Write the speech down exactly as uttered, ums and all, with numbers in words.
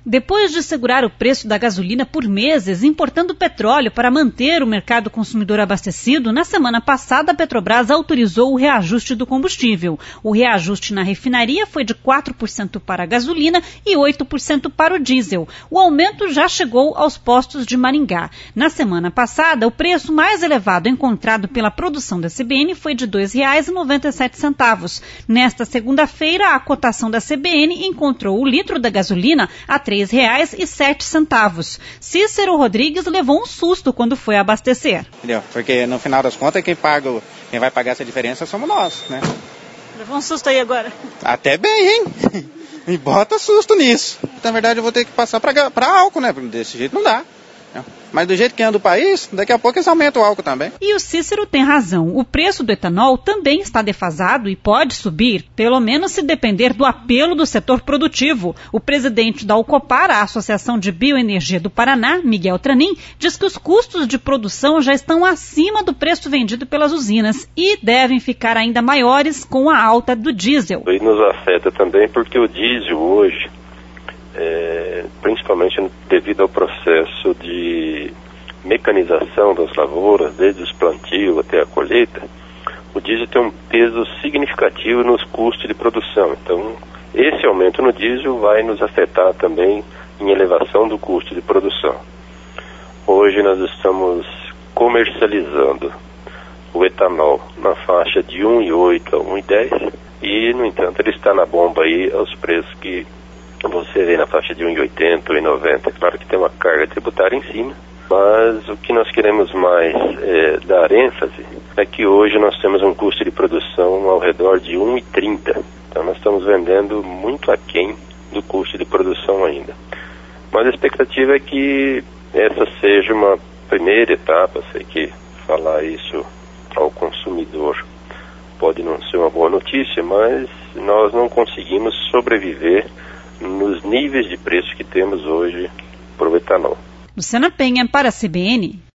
Depois de segurar o preço da gasolina por meses, importando petróleo para manter o mercado consumidor abastecido, na semana passada a Petrobras autorizou o reajuste do combustível. O reajuste na refinaria foi de quatro por cento para a gasolina e oito por cento para o diesel. O aumento já chegou aos postos de Maringá. Na semana passada, o preço mais elevado encontrado pela produção da C B N foi de dois reais e noventa e sete centavos. Nesta segunda-feira, a cotação da C B N encontrou o litro da gasolina a três reais e sete centavos. Cícero Rodrigues levou um susto quando foi abastecer. Entendeu? Porque no final das contas quem, paga, quem vai pagar essa diferença somos nós, né? Levou um susto aí agora? Até bem, hein? E bota susto nisso. Na verdade eu vou ter que passar para álcool, né? Porque desse jeito não dá. Mas do jeito que anda o país, daqui a pouco eles aumentam o álcool também. E o Cícero tem razão. O preço do etanol também está defasado e pode subir, pelo menos se depender do apelo do setor produtivo. O presidente da Alcopar, a Associação de Bioenergia do Paraná, Miguel Tranin, diz que os custos de produção já estão acima do preço vendido pelas usinas e devem ficar ainda maiores com a alta do diesel. E nos afeta também porque o diesel hoje, É, principalmente devido ao processo de mecanização das lavouras, desde os plantios até a colheita, o diesel tem um peso significativo nos custos de produção. Então, esse aumento no diesel vai nos afetar também em elevação do custo de produção. Hoje nós estamos comercializando o etanol na faixa de um vírgula oito a um vírgula dez e, no entanto, ele está na bomba aí aos preços que você vê na faixa de um vírgula oitenta, um vírgula noventa. Claro que tem uma carga tributária em cima, mas o que nós queremos mais é, dar ênfase é que hoje nós temos um custo de produção ao redor de um vírgula trinta. Então nós estamos vendendo muito aquém do custo de produção ainda. Mas a expectativa é que essa seja uma primeira etapa. Sei que falar isso ao consumidor pode não ser uma boa notícia, mas nós não conseguimos sobreviver nos níveis de preço que temos hoje para o etanol. Luciana Penha para a C B N.